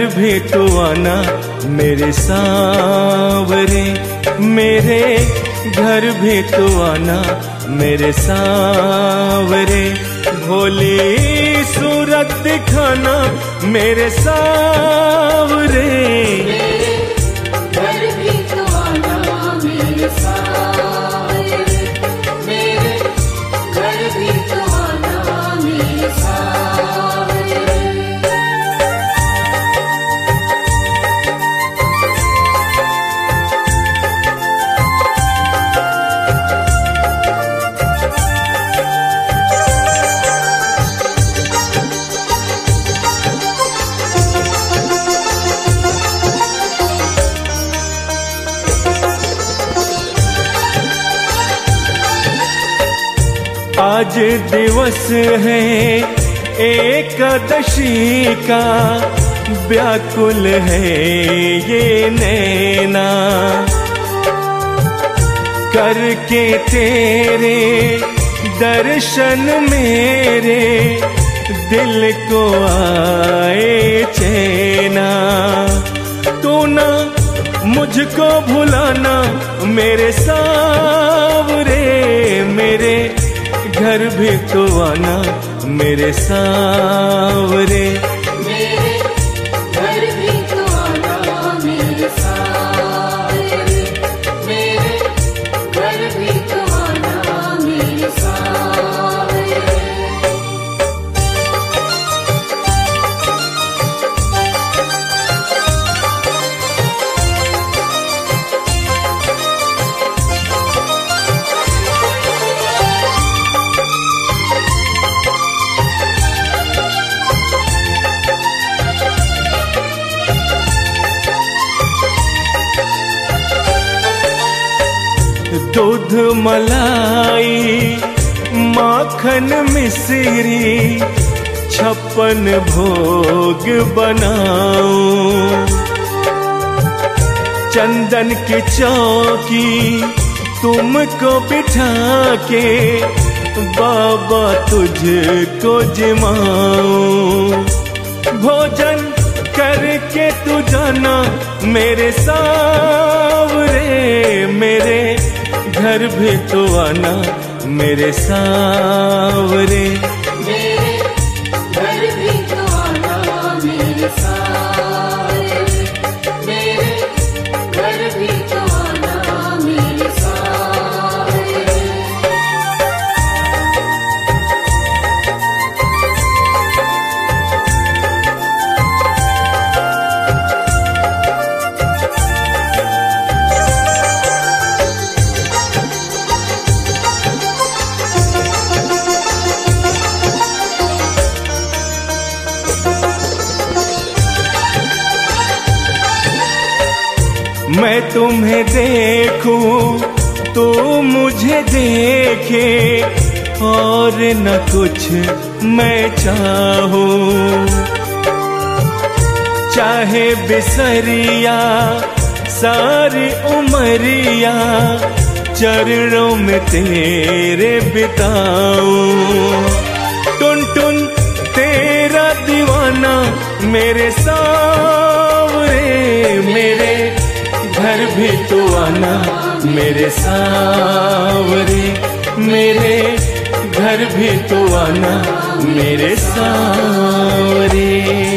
घर भी तो आना मेरे सांवरे, मेरे घर भी तो आना मेरे सांवरे। भोली सूरत दिखाना मेरे सांवरे, घर भी तो आना मेरे सांवरे, मेरे घर भी तो आना मेरे सांवरे। आज दिवस है एकादशी का, व्याकुल है ये नैना। करके तेरे दर्शन मेरे दिल को आए चैना। तू ना मुझको भुलाना मेरे सांवरे, मेरे घर भी तो आना मेरे सांवरे। मेरे घर भी तो आना मेरे सांवरे, मेरे घर भी तो आना मेरे सांवरे। दूध मलाई माखन मिश्री 56 भोग बनाऊं। चंदन की चौकी तुमको बिठा के बाबा तुझको जिमाऊं। भोजन करके तू जाना मेरे सांवरे, मेरे घर भी तो आना मेरे सांवरे। मेरे घर भी तो आना मेरे सांवरे, मेरे घर भी तो आना मेरे सांवरे। मैं तुम्हें देखूं तो मुझे देखे, और न कुछ मैं चाहूं। चाहे बिसरिया सारी उमरिया चरणों में तेरे बिताऊं। टुन टुन तेरा दीवाना मेरे सांवरे, मेरे घर भी तो आना मेरे सांवरे, मेरे घर भी तो आना मेरे सांवरे।